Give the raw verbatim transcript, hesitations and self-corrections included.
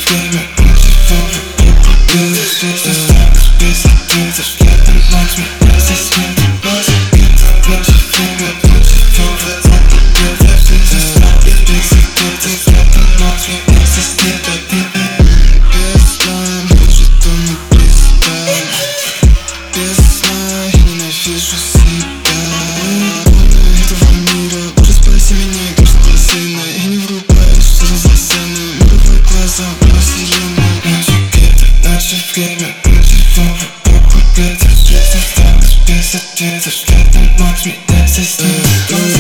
время, мы живем вокруг белых звезд. Осталось без ответа, взглядом ночь, меня здесь нет. Наше время, наше время, мы живем вокруг белых звезд. Осталось без ответа, взглядом ночь, меня здесь нет. Без сна, мы живем без сна. Без сна, я ненавижу себя. Этого мира, Боже, спаси меня, душа спасена. Я не врубаюсь, что за сцена. Мировые глаза, пластилина. Наше гетто, наше время, мы живем вокруг белых звезд. Осталось без ответа, взглядом ночь, меня здесь нет.